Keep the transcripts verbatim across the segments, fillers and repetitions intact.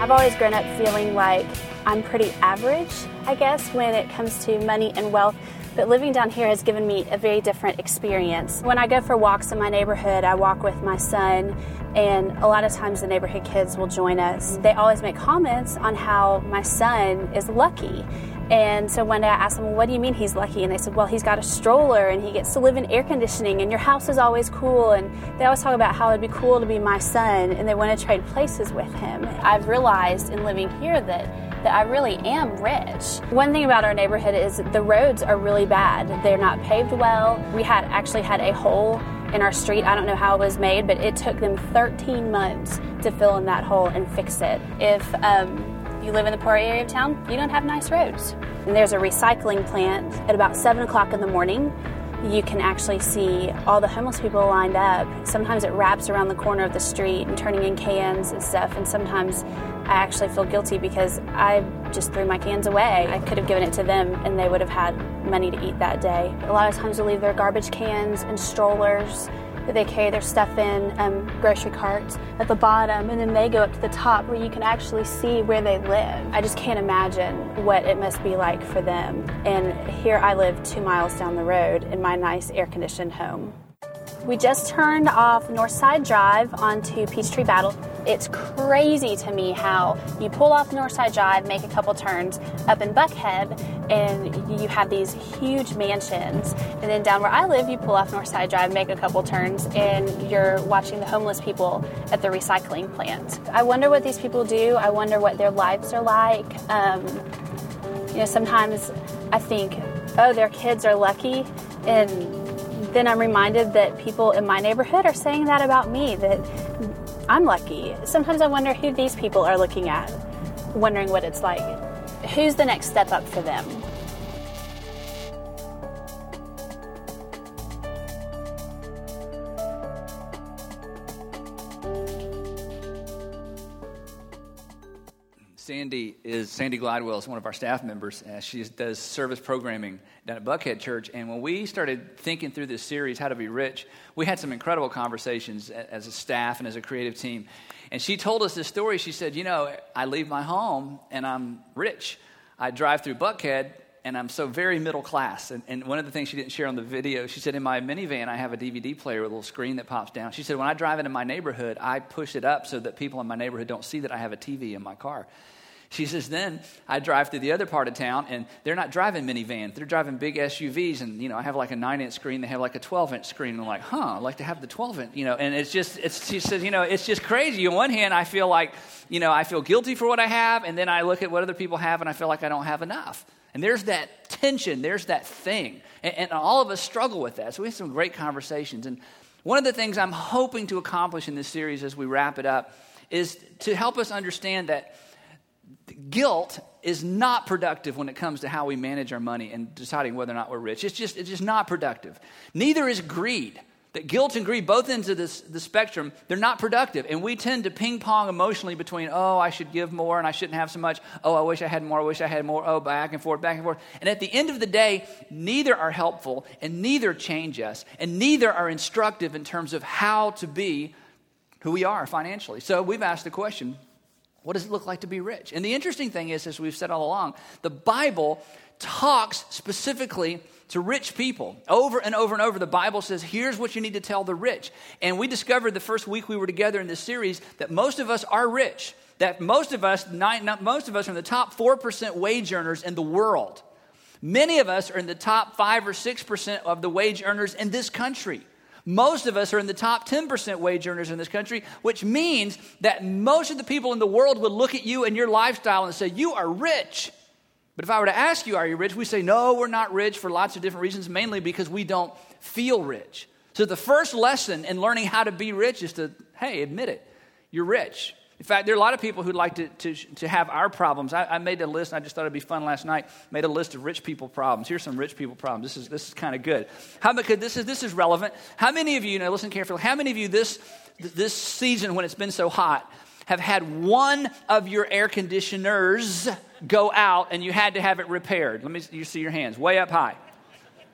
I've always grown up feeling like I'm pretty average, I guess, when it comes to money and wealth. But living down here has given me a very different experience. When I go for walks in my neighborhood, I walk with my son, and a lot of times the neighborhood kids will join us. They always make comments on how my son is lucky. And so one day I asked them, well, what do you mean he's lucky? And they said, well, he's got a stroller and he gets to live in air conditioning and your house is always cool. And they always talk about how it'd be cool to be my son and they want to trade places with him. I've realized in living here that that I really am rich. One thing about our neighborhood is the roads are really bad. They're not paved well. We had actually had a hole in our street. I don't know how it was made, but it took them thirteen months to fill in that hole and fix it. If um, you live in the poor area of town, you don't have nice roads. And there's a recycling plant at about seven o'clock in the morning. You can actually see all the homeless people lined up. Sometimes it wraps around the corner of the street and turning in cans and stuff. And sometimes I actually feel guilty because I just threw my cans away. I could have given it to them and they would have had money to eat that day. A lot of times they leave their garbage cans and strollers that they carry their stuff in, um, grocery carts at the bottom, and then they go up to the top where you can actually see where they live. I just can't imagine what it must be like for them. And here I live two miles down the road in my nice air-conditioned home. We just turned off Northside Drive onto Peachtree Battle. It's crazy to me how you pull off Northside Drive, make a couple turns up in Buckhead, and you have these huge mansions. And then down where I live, you pull off Northside Drive, make a couple turns, and you're watching the homeless people at the recycling plant. I wonder what these people do. I wonder what their lives are like. Um, you know, sometimes I think, oh, their kids are lucky, and then I'm reminded that people in my neighborhood are saying that about me, that I'm lucky. Sometimes I wonder who these people are looking at, wondering what it's like. Who's the next step up for them? Sandy is Sandy Glidewell is one of our staff members. Uh, she does service programming down at Buckhead Church. And when we started thinking through this series, How to Be Rich, we had some incredible conversations as a staff and as a creative team. And she told us this story. She said, you know, I leave my home and I'm rich. I drive through Buckhead and I'm so very middle class. And, and one of the things she didn't share on the video, she said, in my minivan, I have a D V D player with a little screen that pops down. She said, when I drive into my neighborhood, I push it up so that people in my neighborhood don't see that I have a T V in my car. She says, then I drive through the other part of town, and they're not driving minivans. They're driving big S U Vs, and, you know, I have like a nine-inch screen. They have like a twelve-inch screen. And I'm like, huh, I'd like to have the twelve-inch, you know. And it's just, it's, she says, you know, it's just crazy. On one hand, I feel like, you know, I feel guilty for what I have, and then I look at what other people have, and I feel like I don't have enough. And there's that tension. There's that thing. And, and all of us struggle with that. So we had some great conversations. And one of the things I'm hoping to accomplish in this series as we wrap it up is to help us understand that guilt is not productive when it comes to how we manage our money and deciding whether or not we're rich. It's just it's just not productive. Neither is greed. That guilt and greed, both ends of this the spectrum, they're not productive. And we tend to ping pong emotionally between, oh, I should give more and I shouldn't have so much. Oh, I wish I had more. I wish I had more. Oh, back and forth, back and forth. And at the end of the day, neither are helpful and neither change us and neither are instructive in terms of how to be who we are financially. So we've asked the question, what does it look like to be rich? And the interesting thing is, as we've said all along, the Bible talks specifically to rich people. Over and over and over, the Bible says, here's what you need to tell the rich. And we discovered the first week we were together in this series that most of us are rich. That most of us, nine, not, most of us are in the top four percent wage earners in the world. Many of us are in the top five or six percent of the wage earners in this country. Most of us are in the top ten percent wage earners in this country, which means that most of the people in the world would look at you and your lifestyle and say, you are rich. But if I were to ask you, are you rich? We say, no, we're not rich for lots of different reasons, mainly because we don't feel rich. So the first lesson in learning how to be rich is to, hey, admit it. You're rich. In fact, there are a lot of people who'd like to, to, to have our problems. I, I made a list, and I just thought it'd be fun last night. Made a list of rich people problems. Here's some rich people problems. This is this is kind of good. How many? This is this is relevant. How many of you, now listen carefully, how many of you this this season when it's been so hot have had one of your air conditioners go out and you had to have it repaired? Let me you see your hands way up high.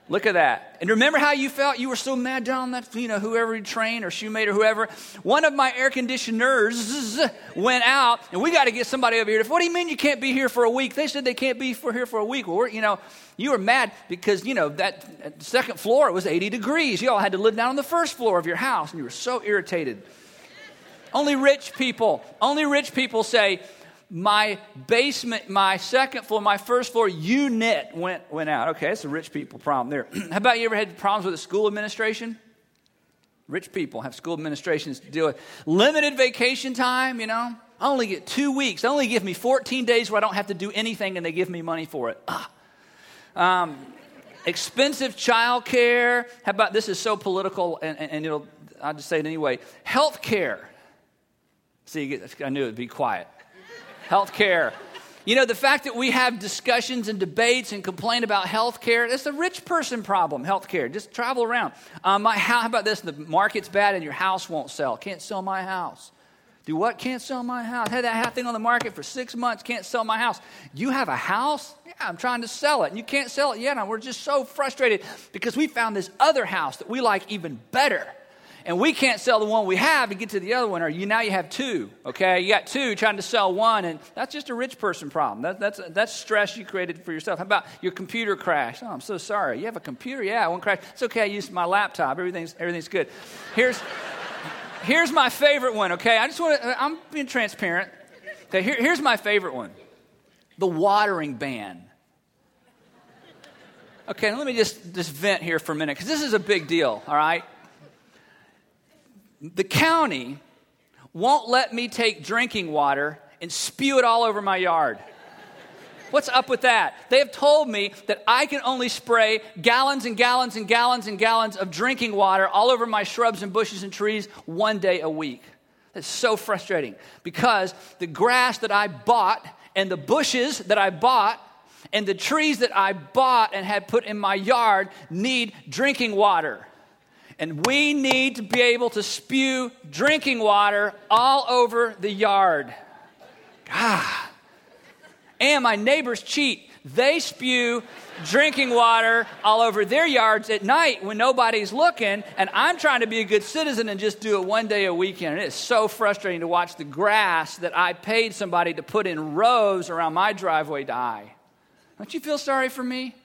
Look at that. And remember how you felt? You were so mad down that, you know, whoever you trained or shoemate or whoever. One of my air conditioners went out, and we got to get somebody over here. What do you mean you can't be here for a week? They said they can't be for here for a week. Well, we're, you know, you were mad because, you know, that second floor, it was eighty degrees. You all had to live down on the first floor of your house, and you were so irritated. Only rich people, only rich people say, my basement, my second floor, my first floor unit went went out. Okay, that's a rich people problem there. How about you ever had problems with the school administration? Rich people have school administrations to deal with. Limited vacation time, you know. I only get two weeks. They only give me fourteen days where I don't have to do anything, and they give me money for it. Ah. Um, expensive child care. How about, this is so political, and, and, and it'll, I'll just say it anyway. Health care. See, I knew it would be quiet. Health care. You know, the fact that we have discussions and debates and complain about health care, it's a rich person problem, health care. Just travel around. Um, my, how about this? The market's bad and your house won't sell. Can't sell my house. Do what? Can't sell my house. Had that thing on the market for six months. Can't sell my house. You have a house? Yeah, I'm trying to sell it. And you can't sell it yet. And we're just so frustrated because we found this other house that we like even better. And we can't sell the one we have to get to the other one. Or you now you have two, okay? You got two trying to sell one, and that's just a rich person problem. That, that's that's stress you created for yourself. How about your computer crashed? Oh, I'm so sorry. You have a computer? Yeah, it won't crash. It's okay. I used my laptop. Everything's everything's good. Here's here's my favorite one, okay? I just want to, I'm being transparent. Okay, here, here's my favorite one. The watering ban. Okay, let me just, just vent here for a minute, because this is a big deal, all right? The county won't let me take drinking water and spew it all over my yard. What's up with that? They have told me that I can only spray gallons and gallons and gallons and gallons of drinking water all over my shrubs and bushes and trees one day a week. That's so frustrating because the grass that I bought and the bushes that I bought and the trees that I bought and had put in my yard need drinking water. And we need to be able to spew drinking water all over the yard. God. And my neighbors cheat. They spew drinking water all over their yards at night when nobody's looking. And I'm trying to be a good citizen and just do it one day a weekend. And it's so frustrating to watch the grass that I paid somebody to put in rows around my driveway die. Don't you feel sorry for me?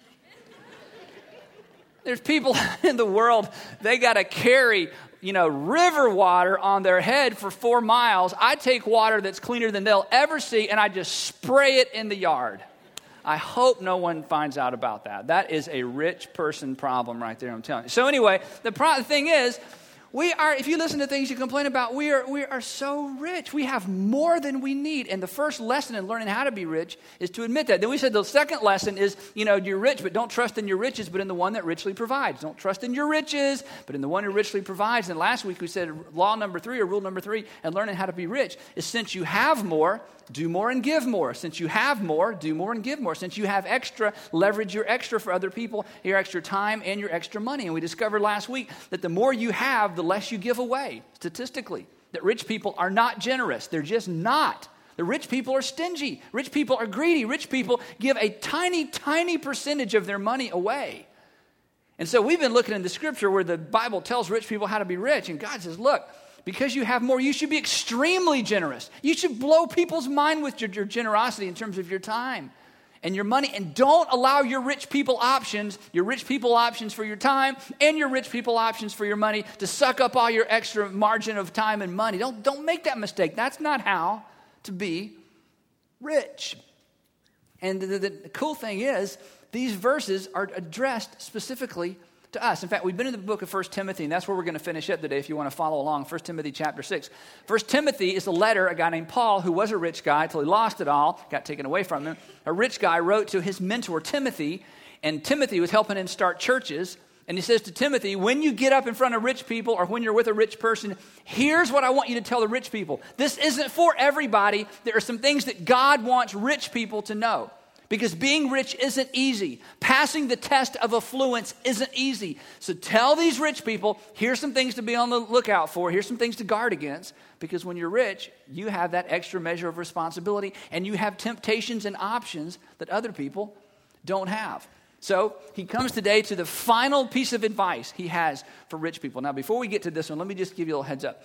There's people in the world, they got to carry, you know, river water on their head for four miles. I take water that's cleaner than they'll ever see, and I just spray it in the yard. I hope no one finds out about that. That is a rich person problem right there, I'm telling you. So anyway, the, pro- the thing is, we are, if you listen to things you complain about, we are we are so rich. We have more than we need. And the first lesson in learning how to be rich is to admit that. Then we said the second lesson is, you know, you're rich, but don't trust in your riches, but in the one that richly provides. Don't trust in your riches, but in the one who richly provides. And last week we said law number three, or rule number three, and learning how to be rich is since you have more, do more and give more. Since you have more, do more and give more. Since you have extra, leverage your extra for other people, your extra time and your extra money. And we discovered last week that the more you have, the less you give away, statistically. That rich people are not generous. They're just not. The rich people are stingy. Rich people are greedy. Rich people give a tiny, tiny percentage of their money away. And so we've been looking in the scripture where the Bible tells rich people how to be rich. And God says, look, because you have more, you should be extremely generous. You should blow people's mind with your, your generosity in terms of your time and your money. And don't allow your rich people options, your rich people options for your time and your rich people options for your money to suck up all your extra margin of time and money. Don't, don't make that mistake. That's not how to be rich. And the, the, the cool thing is, these verses are addressed specifically to us. In fact, we've been in the book of First Timothy, and that's where we're going to finish up today if you want to follow along. First Timothy chapter six. First Timothy is a letter a guy named Paul, who was a rich guy until he lost it all, got taken away from him. A rich guy wrote to his mentor, Timothy, and Timothy was helping him start churches. And he says to Timothy, when you get up in front of rich people or when you're with a rich person, here's what I want you to tell the rich people. This isn't for everybody. There are some things that God wants rich people to know. Because being rich isn't easy. Passing the test of affluence isn't easy. So tell these rich people, here's some things to be on the lookout for. Here's some things to guard against. Because when you're rich, you have that extra measure of responsibility. And you have temptations and options that other people don't have. So he comes today to the final piece of advice he has for rich people. Now, before we get to this one, let me just give you a little heads up.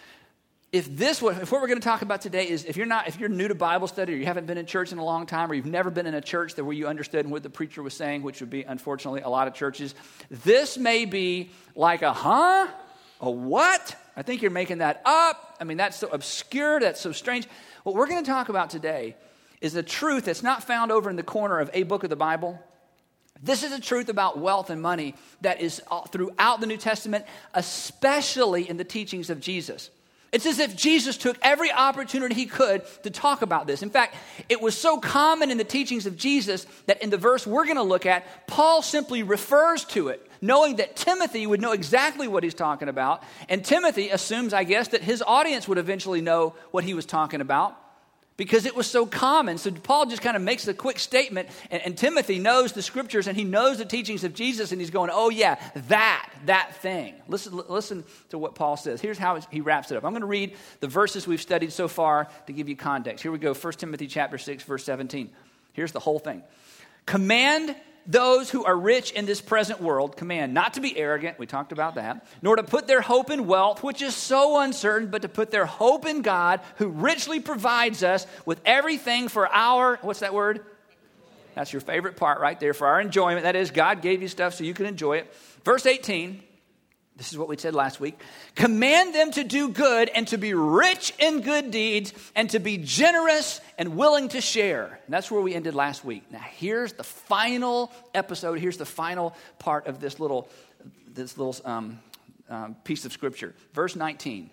If this, if what we're going to talk about today is, if you're not, if you're new to Bible study, or you haven't been in church in a long time, or you've never been in a church that where you understood what the preacher was saying, which would be, unfortunately, a lot of churches, this may be like a huh, a what? I think you're making that up. I mean, that's so obscure, that's so strange. What we're going to talk about today is a truth that's not found over in the corner of a book of the Bible. This is a truth about wealth and money that is throughout the New Testament, especially in the teachings of Jesus. It's as if Jesus took every opportunity he could to talk about this. In fact, it was so common in the teachings of Jesus that in the verse we're going to look at, Paul simply refers to it, knowing that Timothy would know exactly what he's talking about. And Timothy assumes, I guess, that his audience would eventually know what he was talking about, because it was so common. So Paul just kind of makes a quick statement, and, and Timothy knows the scriptures, and he knows the teachings of Jesus, and he's going, oh yeah, that, that thing. Listen, listen to what Paul says. Here's how he wraps it up. I'm going to read the verses we've studied so far to give you context. Here we go, First Timothy chapter six, verse seventeen. Here's the whole thing. Command those who are rich in this present world, command not to be arrogant, we talked about that, nor to put their hope in wealth, which is so uncertain, but to put their hope in God, who richly provides us with everything for our, what's that word? That's your favorite part right there, for our enjoyment. That is, God gave you stuff so you can enjoy it. Verse eighteen, this is what we said last week. Command them to do good and to be rich in good deeds and to be generous and willing to share. And that's where we ended last week. Now here's the final episode. Here's the final part of this little, this little um, um, piece of scripture. Verse nineteen.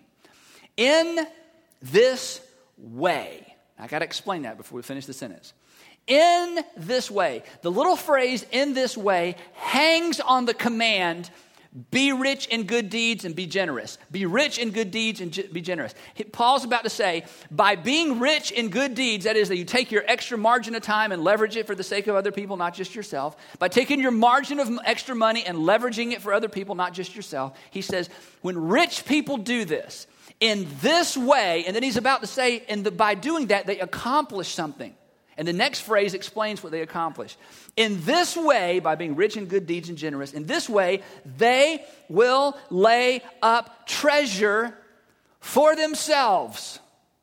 In this way. I got to explain that before we finish the sentence. In this way. The little phrase, in this way, hangs on the command, be rich in good deeds and be generous. Be rich in good deeds and ge- be generous. Paul's about to say, by being rich in good deeds, that is that you take your extra margin of time and leverage it for the sake of other people, not just yourself. By taking your margin of extra money and leveraging it for other people, not just yourself. He says, when rich people do this, in this way, and then he's about to say, and the, by doing that, they accomplish something. And the next phrase explains what they accomplish. In this way, by being rich in good deeds and generous, in this way, they will lay up treasure for themselves.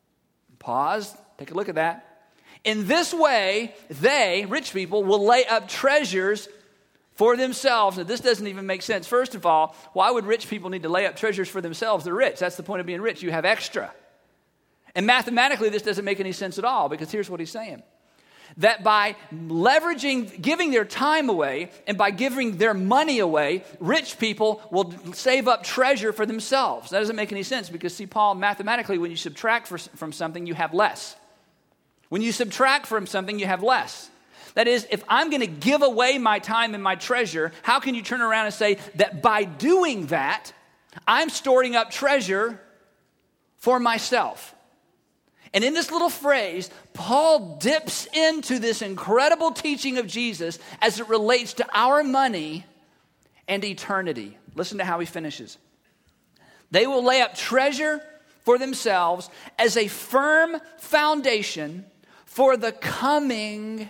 Pause, take a look at that. In this way, they, rich people, will lay up treasures for themselves. Now, this doesn't even make sense. First of all, why would rich people need to lay up treasures for themselves? They're rich. That's the point of being rich. You have extra. And mathematically, this doesn't make any sense at all, because here's what he's saying. That by leveraging, giving their time away, and by giving their money away, rich people will save up treasure for themselves. That doesn't make any sense, because see, Paul, mathematically, when you subtract for, from something, you have less. When you subtract from something, you have less. That is, if I'm going to give away my time and my treasure, how can you turn around and say that by doing that, I'm storing up treasure for myself? And in this little phrase, Paul dips into this incredible teaching of Jesus as it relates to our money and eternity. Listen to how he finishes. They will lay up treasure for themselves as a firm foundation for the coming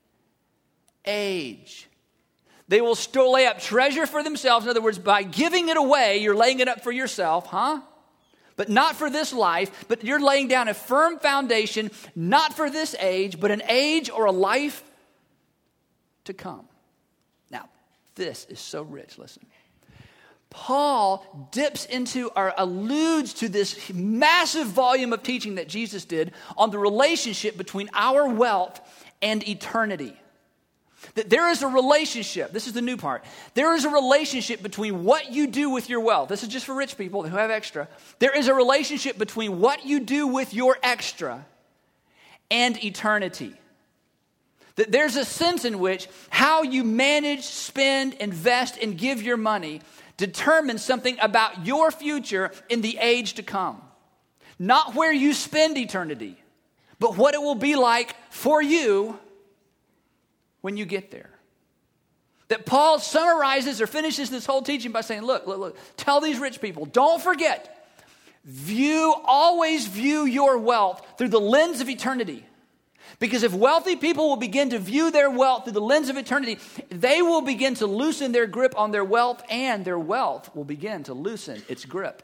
age. They will still lay up treasure for themselves. In other words, by giving it away, you're laying it up for yourself, huh? But not for this life, but you're laying down a firm foundation, not for this age, but an age or a life to come. Now, this is so rich, listen. Paul dips into or alludes to this massive volume of teaching that Jesus did on the relationship between our wealth and eternity. That there is a relationship, this is the new part, there is a relationship between what you do with your wealth. This is just for rich people who have extra. There is a relationship between what you do with your extra and eternity. That there's a sense in which how you manage, spend, invest, and give your money determines something about your future in the age to come. Not where you spend eternity, but what it will be like for you when you get there. That Paul summarizes or finishes this whole teaching by saying, look, look, look, tell these rich people, don't forget, view, always view your wealth through the lens of eternity. Because if wealthy people will begin to view their wealth through the lens of eternity, they will begin to loosen their grip on their wealth, and their wealth will begin to loosen its grip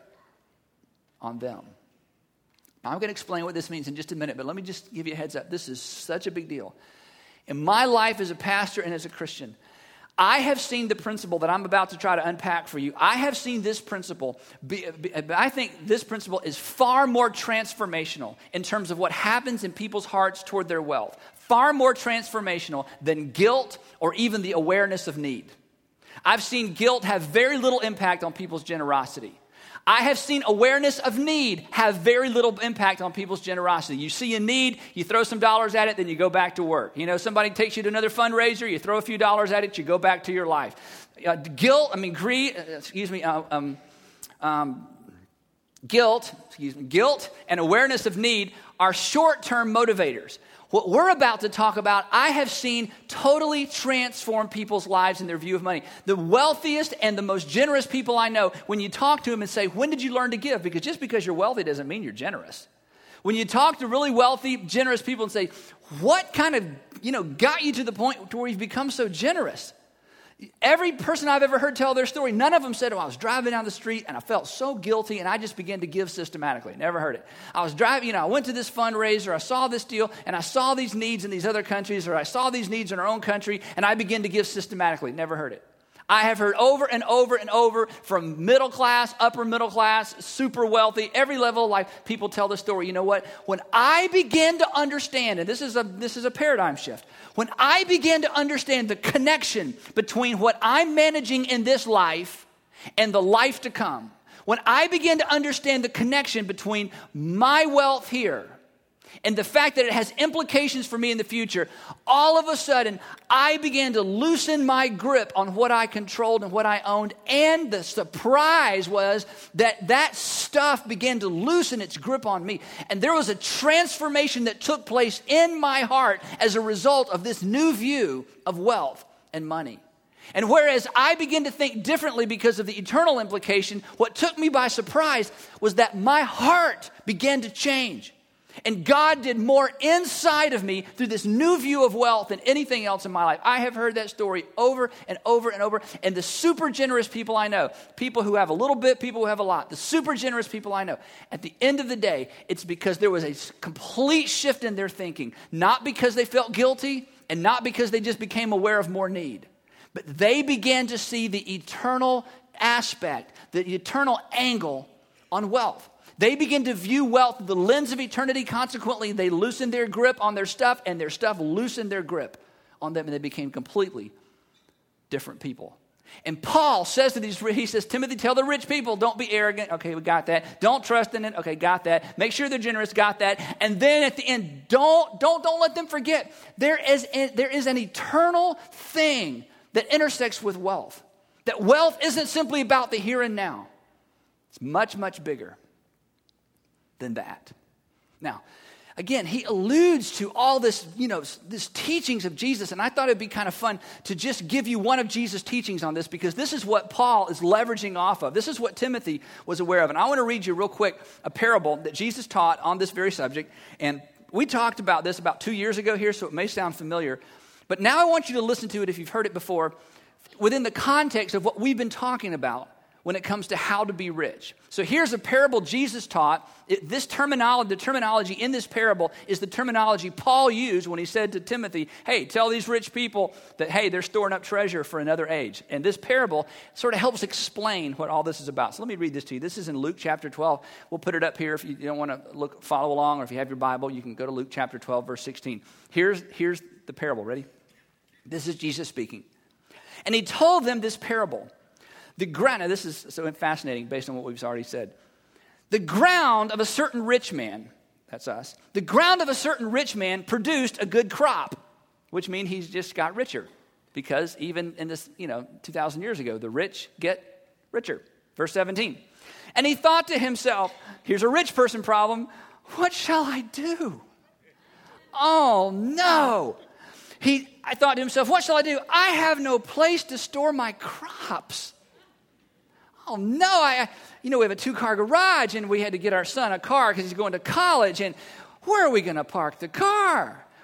on them. Now, I'm going to explain what this means in just a minute, but let me just give you a heads up. This is such a big deal. In my life as a pastor and as a Christian, I have seen the principle that I'm about to try to unpack for you. I have seen this principle. Be, be, I think this principle is far more transformational in terms of what happens in people's hearts toward their wealth. Far more transformational than guilt or even the awareness of need. I've seen guilt have very little impact on people's generosity. I have seen awareness of need have very little impact on people's generosity. You see a need, you throw some dollars at it, then you go back to work. You know, somebody takes you to another fundraiser, you throw a few dollars at it, you go back to your life. Uh, guilt, I mean, greed, uh, excuse me, uh, um, um, guilt, excuse me, guilt and awareness of need are short-term motivators. What we're about to talk about, I have seen totally transform people's lives and their view of money. The wealthiest and the most generous people I know, when you talk to them and say, when did you learn to give? Because just because you're wealthy doesn't mean you're generous. When you talk to really wealthy, generous people and say, what kind of, you know, got you to the point to where you've become so generous? Every person I've ever heard tell their story, none of them said, oh, I was driving down the street and I felt so guilty and I just began to give systematically. Never heard it. I was driving, you know, I went to this fundraiser, I saw this deal, and I saw these needs in these other countries, or I saw these needs in our own country, and I began to give systematically. Never heard it. I have heard over and over and over from middle class, upper middle class, super wealthy, every level of life, people tell the story. You know what? When I began to understand, and this is a this is a paradigm shift, when I began to understand the connection between what I'm managing in this life and the life to come, when I began to understand the connection between my wealth here and the fact that it has implications for me in the future, all of a sudden, I began to loosen my grip on what I controlled and what I owned. And the surprise was that that stuff began to loosen its grip on me. And there was a transformation that took place in my heart as a result of this new view of wealth and money. And whereas I began to think differently because of the eternal implication, what took me by surprise was that my heart began to change. And God did more inside of me through this new view of wealth than anything else in my life. I have heard that story over and over and over. And the super generous people I know, people who have a little bit, people who have a lot, the super generous people I know, at the end of the day, it's because there was a complete shift in their thinking. Not because they felt guilty and not because they just became aware of more need. But they began to see the eternal aspect, the eternal angle on wealth. They begin to view wealth through the lens of eternity. Consequently, they loosened their grip on their stuff, and their stuff loosened their grip on them, and they became completely different people. And Paul says to these, he says, Timothy, tell the rich people, don't be arrogant. Okay, we got that. Don't trust in it. Okay, got that. Make sure they're generous. Got that. And then at the end, don't, don't, don't let them forget. There is, there is an eternal thing that intersects with wealth. That wealth isn't simply about the here and now. It's much, much bigger than that. Now, again, he alludes to all this, you know, this teachings of Jesus, and I thought it'd be kind of fun to just give you one of Jesus' teachings on this, because this is what Paul is leveraging off of. This is what Timothy was aware of. And I want to read you real quick a parable that Jesus taught on this very subject. And we talked about this about two years ago here, so it may sound familiar. But now I want you to listen to it if you've heard it before, within the context of what we've been talking about when it comes to how to be rich. So here's a parable Jesus taught. It, this terminology, the terminology in this parable is the terminology Paul used when he said to Timothy, hey, tell these rich people that, hey, they're storing up treasure for another age. And this parable sort of helps explain what all this is about. So let me read this to you. This is in Luke chapter twelve. We'll put it up here if you don't want to look, follow along, or if you have your Bible, you can go to Luke chapter twelve, verse sixteen. Here's, here's the parable. Ready? This is Jesus speaking. And he told them this parable. The ground, now this is so fascinating based on what we've already said. The ground of a certain rich man, that's us, the ground of a certain rich man produced a good crop, which means he's just got richer. Because even in this, you know, two thousand years ago, the rich get richer. Verse seventeen. And he thought to himself, here's a rich person problem, what shall I do? Oh no. He, I thought to himself, what shall I do? I have no place to store my crops. Oh, no, I, you know, we have a two-car garage, and we had to get our son a car because he's going to college, and where are we going to park the car?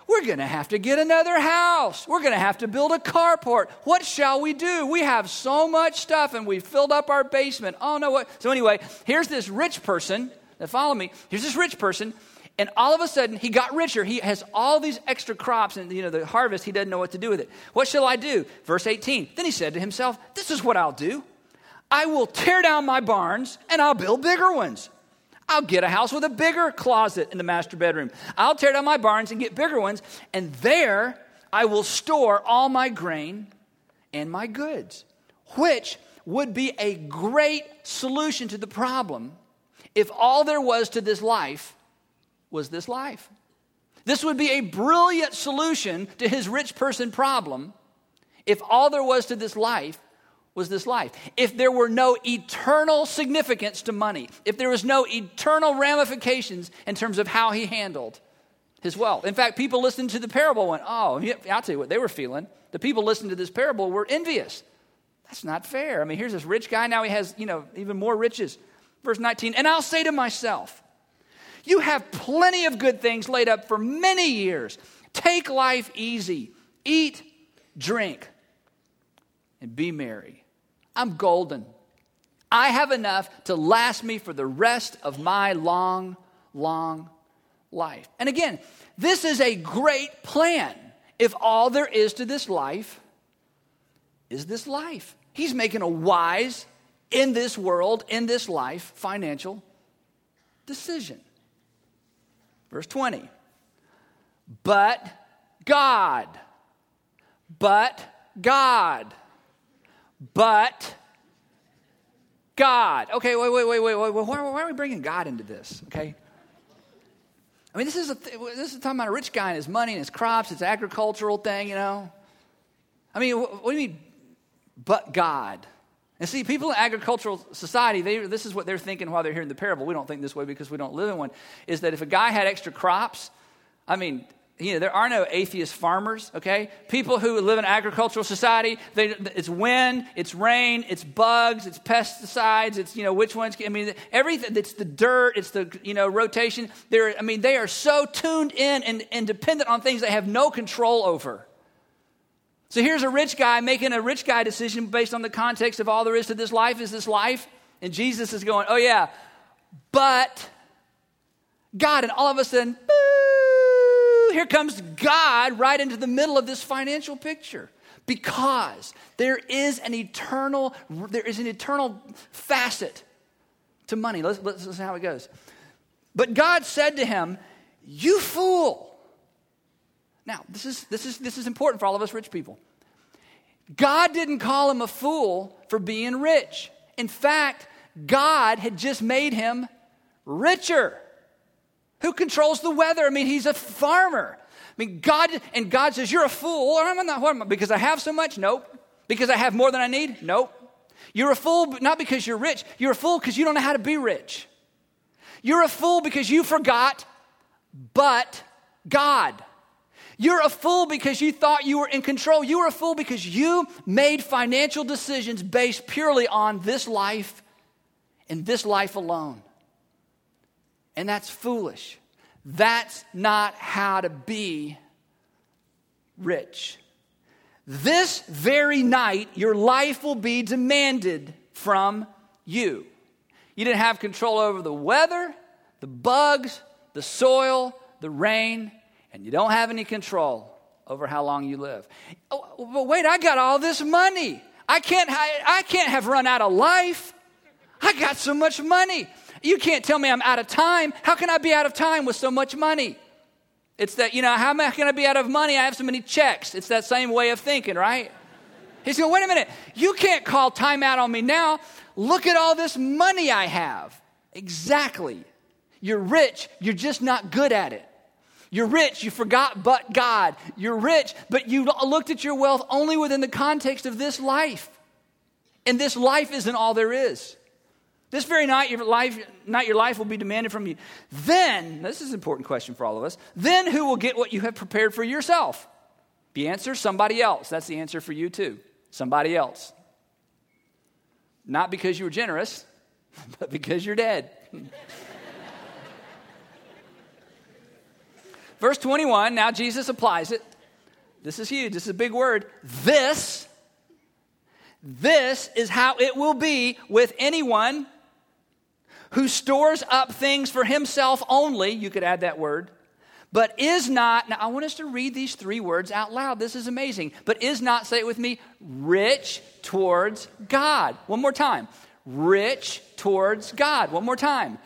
we're going to have to get another house. We're going to have to build a carport. What shall we do? We have so much stuff and we filled up our basement. Oh, no, what? So anyway, here's this rich person. Now follow me. Here's this rich person. And all of a sudden, he got richer. He has all these extra crops and, you know, the harvest, he doesn't know what to do with it. What shall I do? Verse eighteen. Then he said to himself, this is what I'll do. I will tear down my barns and I'll build bigger ones. I'll get a house with a bigger closet in the master bedroom. I'll tear down my barns and get bigger ones. And there I will store all my grain and my goods, which would be a great solution to the problem if all there was to this life was this life. This would be a brilliant solution to his rich person problem if all there was to this life was this life. If there were no eternal significance to money, if there was no eternal ramifications in terms of how he handled his wealth. In fact, people listening to the parable went, oh, I'll tell you what they were feeling. The people listening to this parable were envious. That's not fair. I mean, here's this rich guy. Now he has, you know, even more riches. Verse nineteen, and I'll say to myself, you have plenty of good things laid up for many years. Take life easy. Eat, drink, and be merry. I'm golden. I have enough to last me for the rest of my long, long life. And again, this is a great plan if all there is to this life is this life. He's making a wise, in this world, in this life, financial decision. Verse twenty, but God, but God, but God. Okay, wait, wait, wait, wait, wait. Why, why are we bringing God into this? Okay. I mean, this is a th- this is talking about a rich guy and his money and his crops. It's an agricultural thing, you know. I mean, what, what do you mean, but God? And see, people in agricultural society, they, this is what they're thinking while they're hearing the parable. We don't think this way because we don't live in one, is that if a guy had extra crops, I mean, you know, there are no atheist farmers, okay? People who live in agricultural society, they, it's wind, it's rain, it's bugs, it's pesticides, it's, you know, which ones, I mean, everything, it's the dirt, it's the, you know, rotation. They're, I mean, they are so tuned in and, and dependent on things they have no control over. So here's a rich guy making a rich guy decision based on the context of all there is to this life is this life. And Jesus is going, oh yeah, but God. And all of a sudden, boo, here comes God right into the middle of this financial picture. Because there is an eternal, there is an eternal facet to money. Let's, let's listen how it goes. But God said to him, you fool. Now, this is this is this is important for all of us rich people. God didn't call him a fool for being rich. In fact, God had just made him richer. Who controls the weather? I mean, he's a farmer. I mean, God, and God says, you're a fool. I'm not, what am I, because I have so much? Nope. Because I have more than I need? Nope. You're a fool, but not because you're rich. You're a fool because you don't know how to be rich. You're a fool because you forgot, but God. You're a fool because you thought you were in control. You were a fool because you made financial decisions based purely on this life and this life alone. And that's foolish. That's not how to be rich. This very night, your life will be demanded from you. You didn't have control over the weather, the bugs, the soil, the rain, and you don't have any control over how long you live. Oh, but wait, I got all this money. I can't, I, I can't have run out of life. I got so much money. You can't tell me I'm out of time. How can I be out of time with so much money? It's that, you know, how can I be out of money? I have so many checks. It's that same way of thinking, right? He's going, wait a minute. You can't call time out on me now. Look at all this money I have. Exactly. You're rich. You're just not good at it. You're rich, you forgot but God. You're rich, but you looked at your wealth only within the context of this life. And this life isn't all there is. This very night your life, night your life will be demanded from you. Then, this is an important question for all of us, then who will get what you have prepared for yourself? The answer, somebody else. That's the answer for you too. Somebody else. Not because you were generous, but because you're dead. Verse twenty-one, now Jesus applies it. This is huge. This is a big word. This, this is how it will be with anyone who stores up things for himself only. You could add that word. But is not, now I want us to read these three words out loud. This is amazing. But is not, say it with me, rich towards God. One more time. Rich towards God. One more time.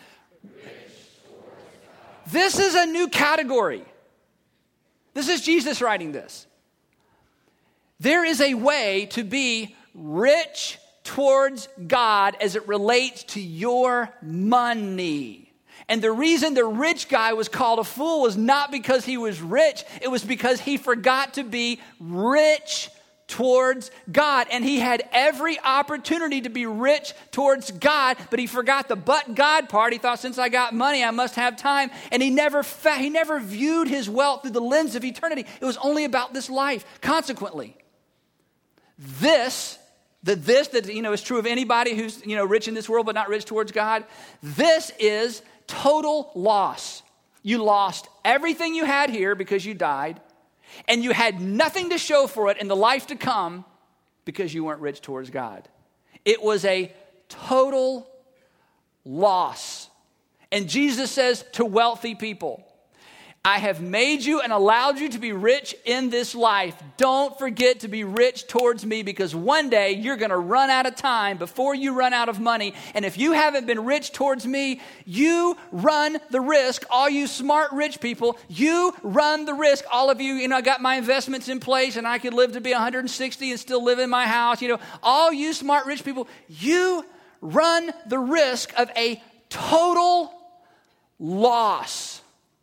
This is a new category. This is Jesus writing this. There is a way to be rich towards God as it relates to your money. And the reason the rich guy was called a fool was not because he was rich. It was because he forgot to be rich towards God. And he had every opportunity to be rich towards God, but he forgot the but God part. He thought, since I got money, I must have time. And he never fa- he never viewed his wealth through the lens of eternity. It was only about this life. Consequently, this, the this that you know is true of anybody who's you know rich in this world but not rich towards God, this is total loss. You lost everything you had here because you died. And you had nothing to show for it in the life to come because you weren't rich towards God. It was a total loss. And Jesus says to wealthy people, I have made you and allowed you to be rich in this life. Don't forget to be rich towards me, because one day you're going to run out of time before you run out of money. And if you haven't been rich towards me, you run the risk. All you smart rich people, you run the risk. All of you, you know, I got my investments in place and I could live to be one hundred sixty and still live in my house. You know, all you smart rich people, you run the risk of a total loss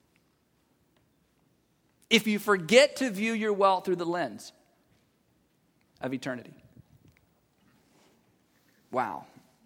if you forget to view your wealth through the lens of eternity. Wow.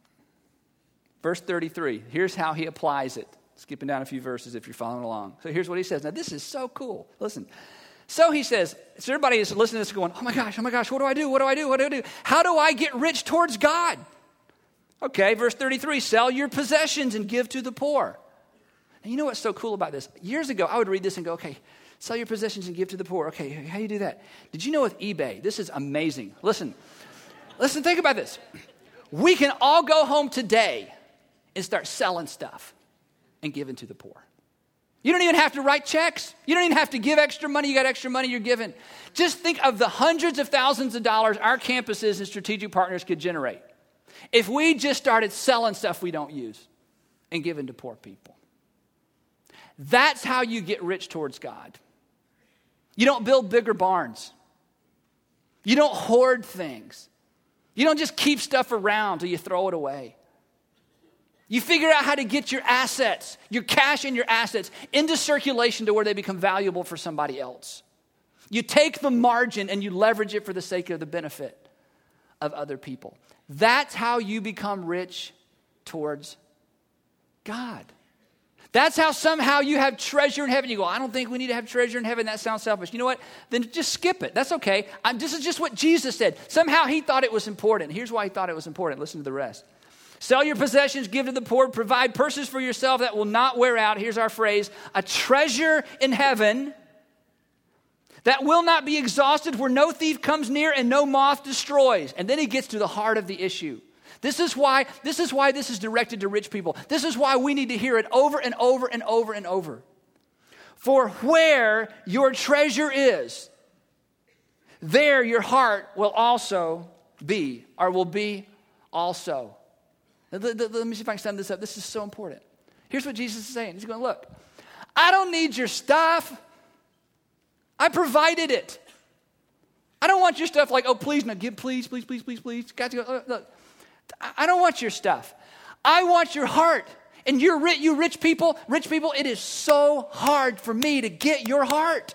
Verse thirty-three, here's how he applies it. Skipping down a few verses if you're following along. So here's what he says. Now this is so cool. Listen. So he says, so everybody is listening to this going, oh my gosh, oh my gosh, what do I do? What do I do? What do I do? How do I get rich towards God? Okay, verse thirty-three, sell your possessions and give to the poor. And you know what's so cool about this? Years ago, I would read this and go, okay, sell your possessions and give to the poor. Okay, how do you do that? Did you know with eBay, this is amazing. Listen, listen, think about this. We can all go home today and start selling stuff and giving to the poor. You don't even have to write checks. You don't even have to give extra money. You got extra money, you're giving. Just think of the hundreds of thousands of dollars our campuses and strategic partners could generate if we just started selling stuff we don't use and giving to poor people. That's how you get rich towards God. You don't build bigger barns. You don't hoard things. You don't just keep stuff around till you throw it away. You figure out how to get your assets, your cash and your assets, into circulation to where they become valuable for somebody else. You take the margin and you leverage it for the sake of the benefit of other people. That's how you become rich towards God. That's how somehow you have treasure in heaven. You go, I don't think we need to have treasure in heaven. That sounds selfish. You know what? Then just skip it. That's okay. I'm, this is just what Jesus said. Somehow he thought it was important. Here's why he thought it was important. Listen to the rest. Sell your possessions, give to the poor, provide purses for yourself that will not wear out. Here's our phrase, a treasure in heaven that will not be exhausted, where no thief comes near and no moth destroys. And then he gets to the heart of the issue. This is why this is why this is directed to rich people. This is why we need to hear it over and over and over and over. For where your treasure is, there your heart will also be, or will be also. Let, let, let me see if I can sum this up. This is so important. Here's what Jesus is saying. He's going, look, I don't need your stuff. I provided it. I don't want your stuff like, oh, please, no, give, please, please, please, please, please. Got to go, look, look. I don't want your stuff. I want your heart. And you're rich, you rich people, rich people, it is so hard for me to get your heart.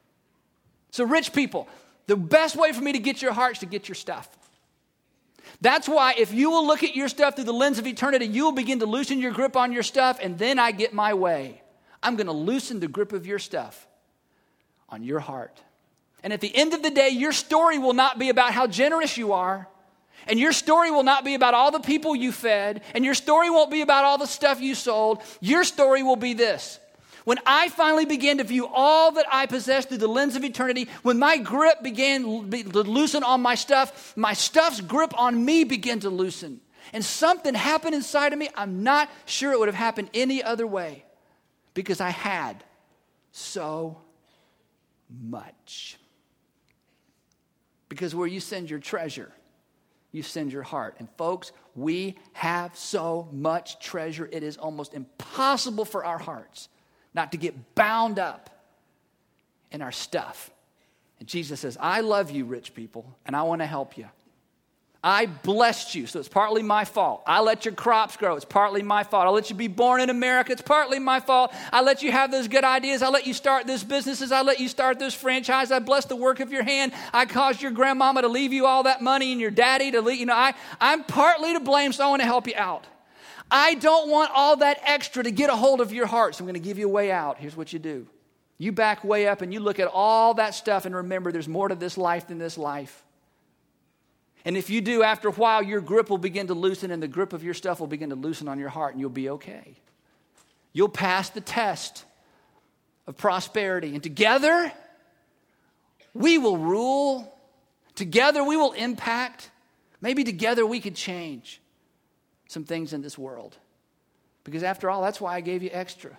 So rich people, the best way for me to get your heart is to get your stuff. That's why if you will look at your stuff through the lens of eternity, you will begin to loosen your grip on your stuff, and then I get my way. I'm going to loosen the grip of your stuff on your heart. And at the end of the day, your story will not be about how generous you are. And your story will not be about all the people you fed. And your story won't be about all the stuff you sold. Your story will be this. When I finally began to view all that I possess through the lens of eternity, when my grip began to loosen on my stuff, my stuff's grip on me began to loosen. And something happened inside of me. I'm not sure it would have happened any other way because I had so much. Because where you send your treasure, you send your heart. And folks, we have so much treasure, it is almost impossible for our hearts not to get bound up in our stuff. And Jesus says, I love you, rich people, and I want to help you. I blessed you, so it's partly my fault. I let your crops grow, it's partly my fault. I let you be born in America, it's partly my fault. I let you have those good ideas. I let you start those businesses. I let you start those franchises. I blessed the work of your hand. I caused your grandmama to leave you all that money and your daddy to leave. You know, I, I'm partly to blame, so I want to help you out. I don't want all that extra to get a hold of your heart, so I'm going to give you a way out. Here's what you do. You back way up and you look at all that stuff and remember there's more to this life than this life. And if you do, after a while, your grip will begin to loosen and the grip of your stuff will begin to loosen on your heart and you'll be okay. You'll pass the test of prosperity. And together, we will rule. Together, we will impact. Maybe together we could change some things in this world. Because after all, that's why I gave you extra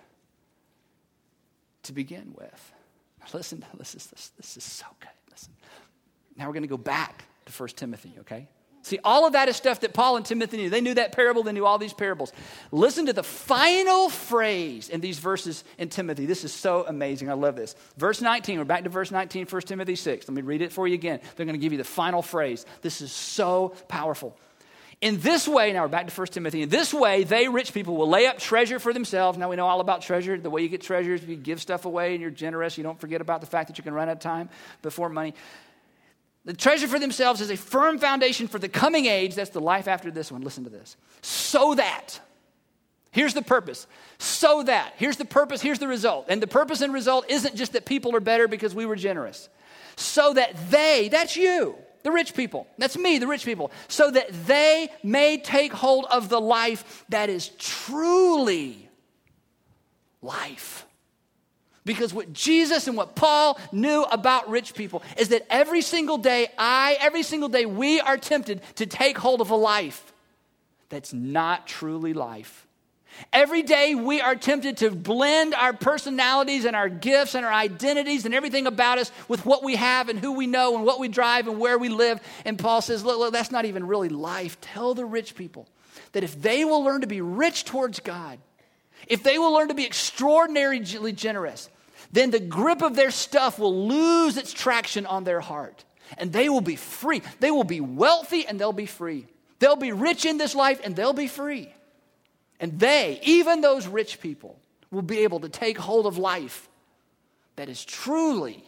to begin with. Listen, this is, this, this is so good. Listen. Now we're going to go back to First Timothy, okay? See, all of that is stuff that Paul and Timothy knew. They knew that parable. They knew all these parables. Listen to the final phrase in these verses in Timothy. This is so amazing. I love this. Verse nineteen. We're back to verse nineteen, First Timothy six. Let me read it for you again. They're going to give you the final phrase. This is so powerful. In this way, now we're back to First Timothy. In this way, they, rich people, will lay up treasure for themselves. Now we know all about treasure. The way you get treasure is you give stuff away and you're generous. You don't forget about the fact that you can run out of time before money. The treasure for themselves is a firm foundation for the coming age. That's the life after this one. Listen to this. So that, here's the purpose. So that, here's the purpose, here's the result. And the purpose and result isn't just that people are better because we were generous. So that they, that's you, the rich people. That's me, the rich people. So that they may take hold of the life that is truly life. Because what Jesus and what Paul knew about rich people is that every single day, I, every single day, we are tempted to take hold of a life that's not truly life. Every day we are tempted to blend our personalities and our gifts and our identities and everything about us with what we have and who we know and what we drive and where we live. And Paul says, look, look, that's not even really life. Tell the rich people that if they will learn to be rich towards God, if they will learn to be extraordinarily generous, then the grip of their stuff will lose its traction on their heart. And they will be free. They will be wealthy and they'll be free. They'll be rich in this life and they'll be free. And they, even those rich people, will be able to take hold of life that is truly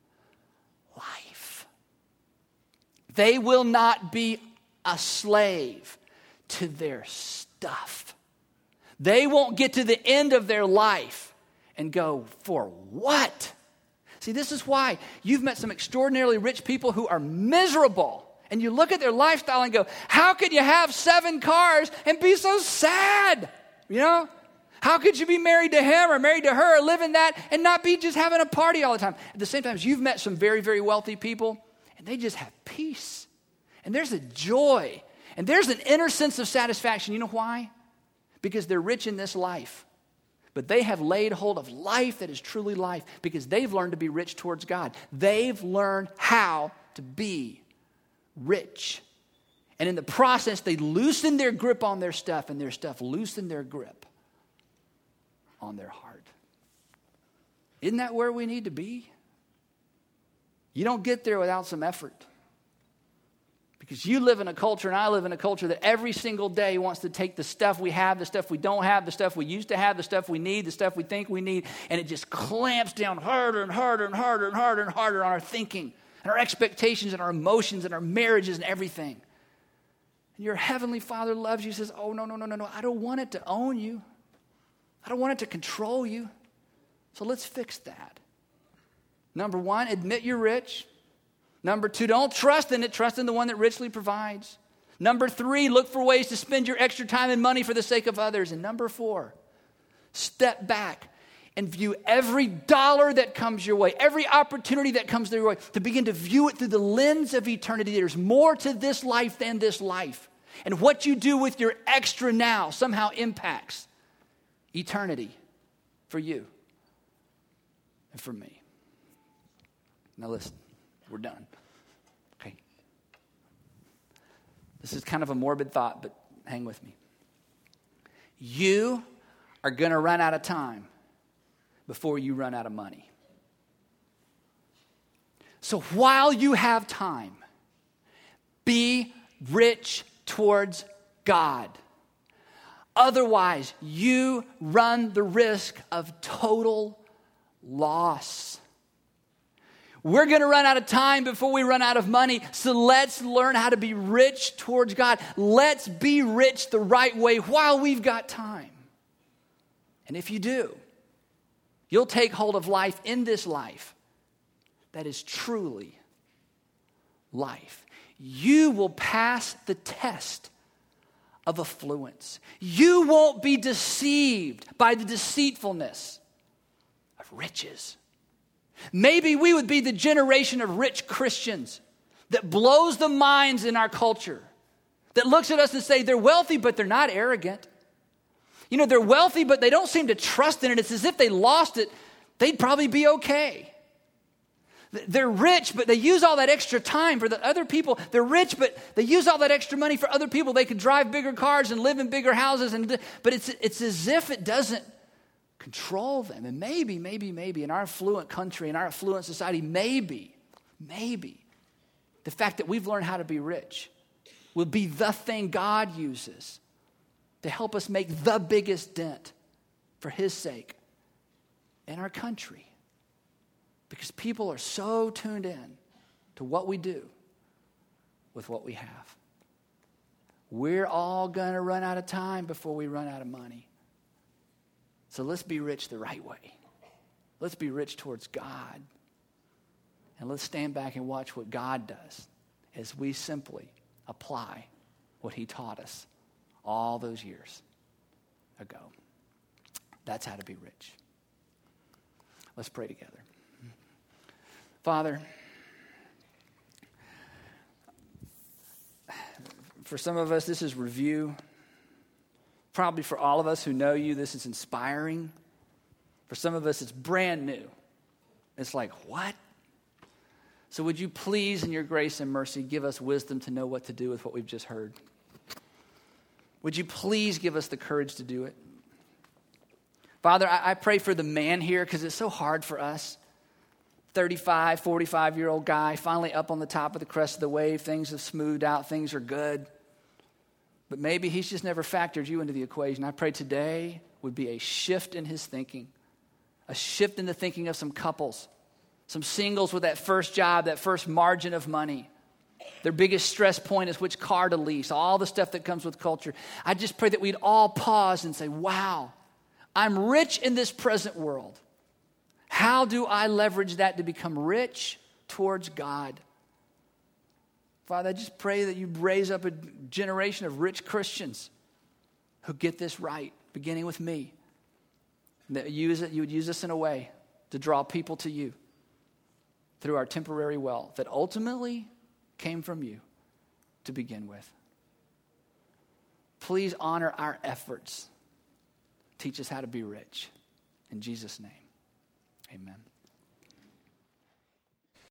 life. They will not be a slave to their stuff. They won't get to the end of their life and go, for what? See, this is why you've met some extraordinarily rich people who are miserable. And you look at their lifestyle and go, how could you have seven cars and be so sad? You know? How could you be married to him or married to her or live in that and not be just having a party all the time? At the same time, you've met some very, very wealthy people and they just have peace. And there's a joy. And there's an inner sense of satisfaction. You know why? Because they're rich in this life. But they have laid hold of life that is truly life because they've learned to be rich towards God. They've learned how to be rich. And in the process, they loosen their grip on their stuff, and their stuff loosen their grip on their heart. Isn't that where we need to be? You don't get there without some effort. Because you live in a culture, and I live in a culture that every single day wants to take the stuff we have, the stuff we don't have, the stuff we used to have, the stuff we need, the stuff we think we need, and it just clamps down harder and harder and harder and harder and harder on our thinking and our expectations and our emotions and our marriages and everything. And your heavenly Father loves you, says, oh, no, no, no, no, no, I don't want it to own you. I don't want it to control you. So let's fix that. Number one, admit you're rich. Number two, don't trust in it. Trust in the one that richly provides. Number three, look for ways to spend your extra time and money for the sake of others. And number four, step back and view every dollar that comes your way, every opportunity that comes your way, to begin to view it through the lens of eternity. There's more to this life than this life. And what you do with your extra now somehow impacts eternity for you and for me. Now listen, we're done. Okay. This is kind of a morbid thought, but hang with me. You are going to run out of time before you run out of money. So while you have time, be rich towards God. Otherwise, you run the risk of total loss. We're going to run out of time before we run out of money. So let's learn how to be rich towards God. Let's be rich the right way while we've got time. And if you do, you'll take hold of life in this life that is truly life. You will pass the test of affluence. You won't be deceived by the deceitfulness of riches. Maybe we would be the generation of rich Christians that blows the minds in our culture, that looks at us and say they're wealthy, but they're not arrogant. You know, they're wealthy, but they don't seem to trust in it. It's as if they lost it, they'd probably be okay. They're rich, but they use all that extra time for the other people. They're rich, but they use all that extra money for other people. They could drive bigger cars and live in bigger houses, and but it's it's as if it doesn't control them. And maybe, maybe, maybe in our affluent country, in our affluent society, maybe, maybe the fact that we've learned how to be rich will be the thing God uses to help us make the biggest dent for his sake in our country. Because people are so tuned in to what we do with what we have. We're all going to run out of time before we run out of money. So let's be rich the right way. Let's be rich towards God. And let's stand back and watch what God does as we simply apply what he taught us all those years ago. That's how to be rich. Let's pray together. Father, for some of us, this is review. Probably for all of us who know you, this is inspiring. For some of us, it's brand new. It's like, what? So would you please, in your grace and mercy, give us wisdom to know what to do with what we've just heard? Would you please give us the courage to do it? Father, I, I pray for the man here because it's so hard for us. thirty-five, forty-five-year-old guy, finally up on the top of the crest of the wave. Things have smoothed out. Things are good. But maybe he's just never factored you into the equation. I pray today would be a shift in his thinking, a shift in the thinking of some couples, some singles with that first job, that first margin of money. Their biggest stress point is which car to lease, all the stuff that comes with culture. I just pray that we'd all pause and say, wow, I'm rich in this present world. How do I leverage that to become rich towards God? Father, I just pray that you raise up a generation of rich Christians who get this right, beginning with me. And that you, use it, you would use us in a way to draw people to you through our temporary wealth that ultimately came from you to begin with. Please honor our efforts. Teach us how to be rich. In Jesus' name, amen.